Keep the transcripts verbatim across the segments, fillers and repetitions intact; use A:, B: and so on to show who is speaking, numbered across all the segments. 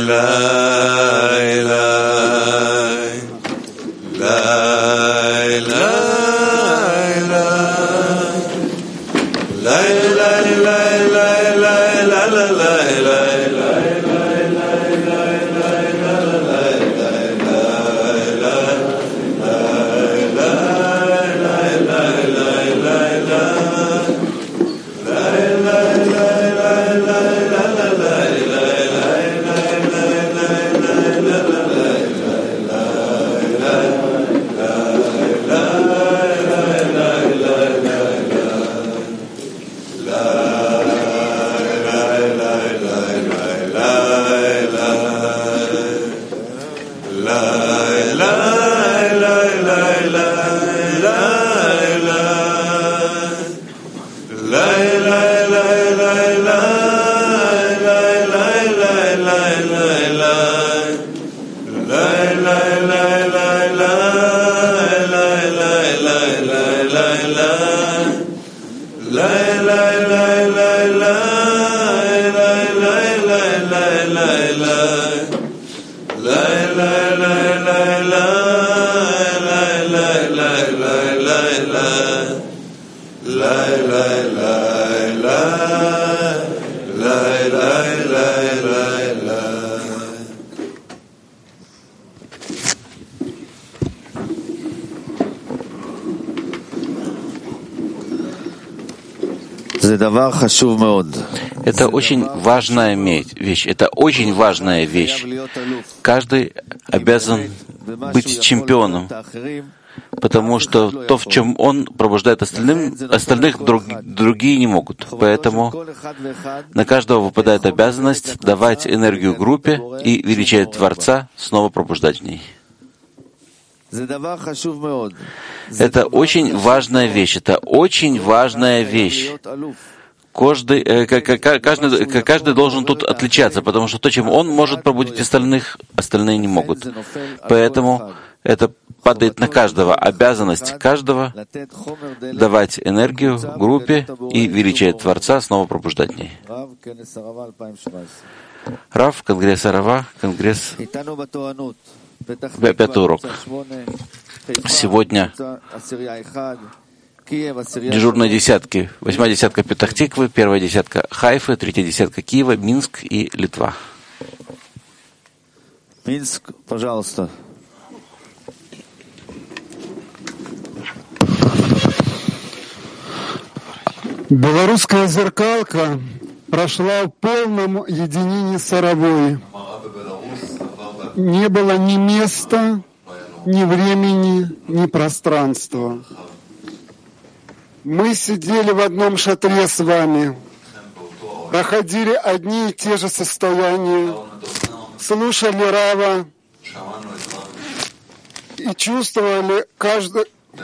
A: Это очень важная вещь. Это очень важная вещь. Каждый обязан быть чемпионом, потому что то, в чем он пробуждает остальным, остальных друг, другие не могут. Поэтому на каждого выпадает обязанность давать энергию группе и величать Творца, снова пробуждать в ней. Это очень важная вещь. Это очень важная вещь. Каждый, э, каждый, каждый должен тут отличаться, потому что то, чем он может пробудить остальных, остальные не могут. Поэтому это падает на каждого. Обязанность каждого давать энергию группе и величать Творца, снова пробуждать в ней. Рав, Конгресс Арава, Конгресс, пятый урок. Сегодня дежурные десятки. Восьмая десятка Петах-Тиквы, первая десятка Хайфы, третья десятка Киева, Минск и Литва.
B: Минск, пожалуйста.
C: Белорусская зеркалка прошла в полном единении с Аравой. Не было ни места, ни времени, ни пространства. Мы сидели в одном шатре с вами, проходили одни и те же состояния, слушали Рава и чувствовали каждый...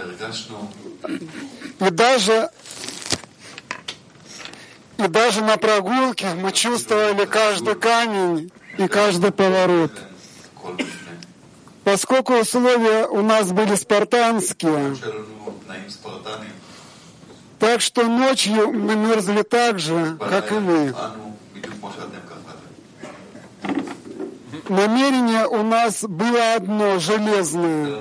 C: И даже, и даже на прогулке мы чувствовали каждый камень и каждый поворот. Поскольку условия у нас были спартанские, так что ночью мы мерзли так же, как и вы. Намерение у нас было одно, железное.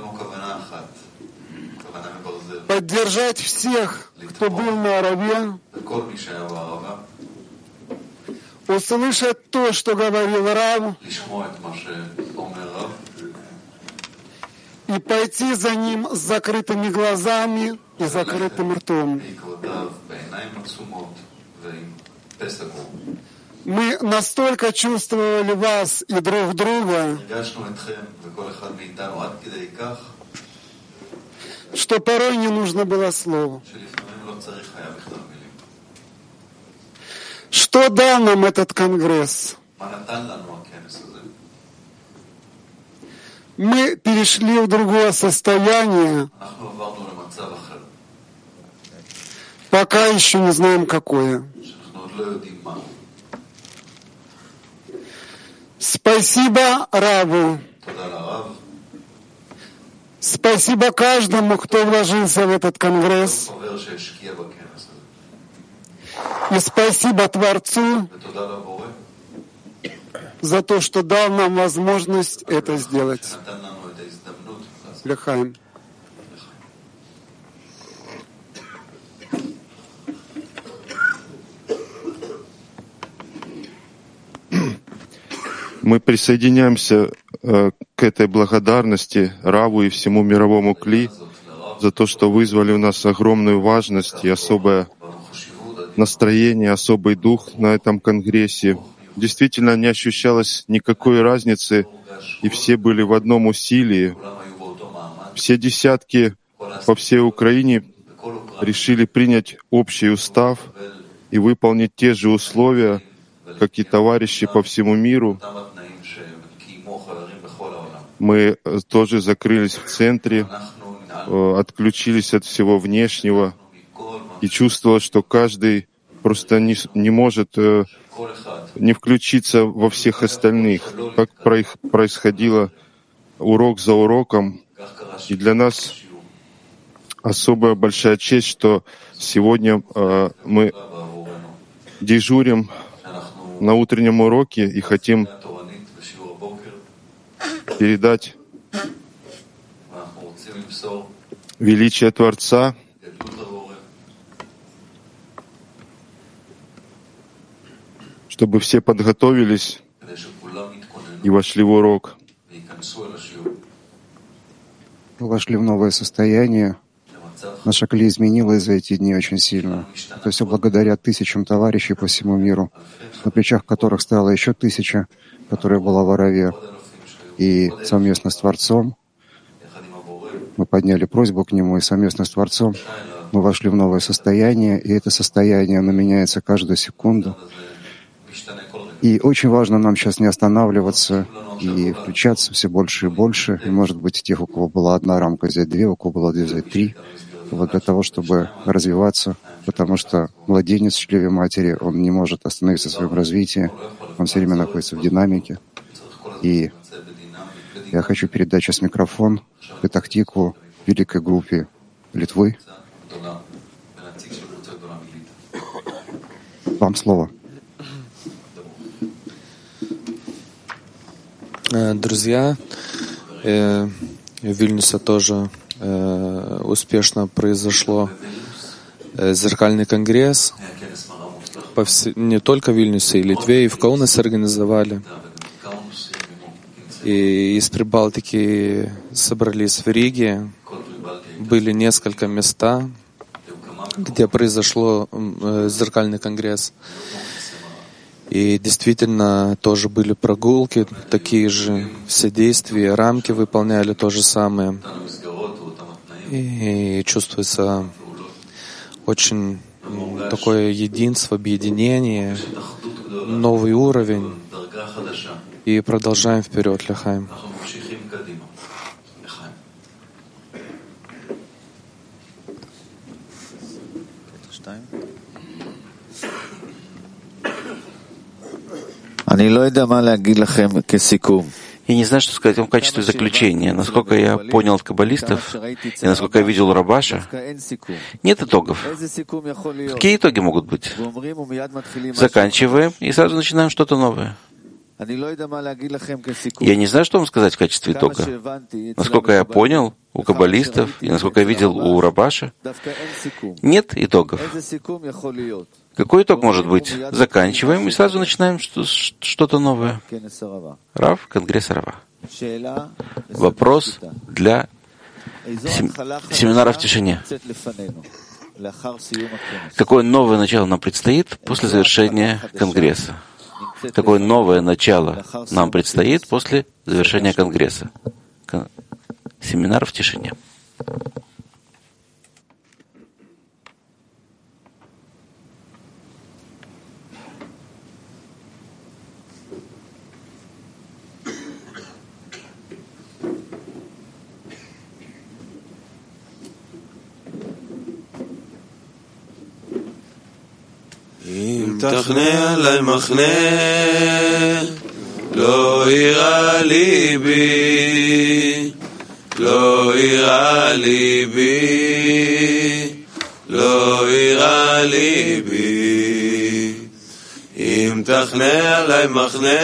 C: Поддержать всех, кто был на Араве, услышать то, что говорил Рав, и пойти за ним с закрытыми глазами и закрытым ртом. Мы настолько чувствовали вас и друг друга, что порой не нужно было слова. Что дал нам этот конгресс? Мы перешли в другое состояние, пока еще не знаем, какое. Спасибо Раву. Спасибо каждому, кто вложился в этот конгресс. И спасибо Творцу за то, что дал нам возможность это сделать. Лехаим.
D: Мы присоединяемся э, к этой благодарности Раву и всему мировому Кли за то, что вызвали у нас огромную важность и особое настроение, особый дух на этом конгрессе. Действительно, не ощущалось никакой разницы, и все были в одном усилии. Все десятки по всей Украине решили принять общий устав и выполнить те же условия, как и товарищи по всему миру. Мы тоже закрылись в центре, отключились от всего внешнего и чувствовал, что каждый просто не, не может не включиться во всех остальных, как происходило урок за уроком. И для нас особая большая честь, что сегодня мы дежурим на утреннем уроке и хотим передать величие Творца, чтобы все подготовились и вошли в урок.
E: Мы вошли в новое состояние. Наша Кли изменилась за эти дни очень сильно. Это все благодаря тысячам товарищей по всему миру, на плечах которых стояла еще тысяча, которая была в Араве. И совместно с Творцом мы подняли просьбу к Нему, и совместно с Творцом мы вошли в новое состояние, и это состояние, оно меняется каждую секунду. И очень важно нам сейчас не останавливаться и включаться все больше и больше. И, может быть, тех, у кого была одна рамка, взять две, у кого была две, взять три. Вот для того, чтобы развиваться, потому что младенец в чреве матери, он не может остановиться в своем развитии, он все время находится в динамике. И я хочу передать сейчас микрофон Петах-Тикву, великой группе Литвы. Вам слово.
F: Друзья, э, в Вильнюсе тоже э, успешно произошло э, зеркальный конгресс. По вс... Не только в Вильнюсе, и Литве, и в Каунасе организовали. И из Прибалтики собрались в Риге. Были несколько места, где произошло э, зеркальный конгресс. И действительно тоже были прогулки, такие же все действия, рамки выполняли то же самое. И чувствуется очень такое единство, объединение, новый уровень. И продолжаем вперед, Лехаим.
B: אני לא יודע מה להגיד לכם כסיכום.
A: Я не знаю, что сказать вам в качестве заключения. Насколько я понял от каббалистов, и насколько я видел Рабаша, нет итогов. Какие итоги могут быть? Заканчиваем и сразу начинаем что-то новое. Я не знаю, что вам сказать в качестве итога. Насколько я понял у каббалистов, и насколько я видел у Рабаша, нет итогов. Какой итог может быть? Заканчиваем и сразу начинаем что-то новое. Рав, конгресс Рава. Вопрос для сем... семинара в тишине. Какое новое начало нам предстоит после завершения конгресса? Какое новое начало нам предстоит после завершения конгресса? Семинар в тишине.
G: אם תכנה עלי מחנה, לא יראה ליבי, לא יראה ליבי, לא יראה ליבי. אם תכנה תכנה עלי מחנה,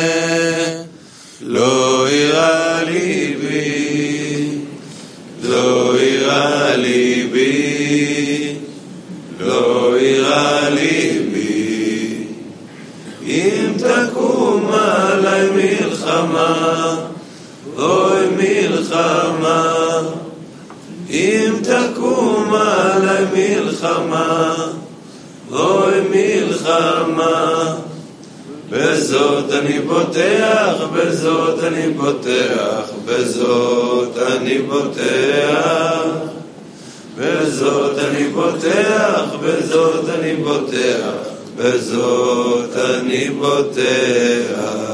G: לא יראה ליבי, לא יראה ליבי, לא יראה ליבי, אם תקום עלי מלחמה, אוי מלחמה, אם תקום עלי מלחמה, אוי מלחמה, בזאת אני פותח, בזאת אני פותח, בזאת אני פותח, בזאת אני פותח, בזאת אני פותח, בזאת אני פותח.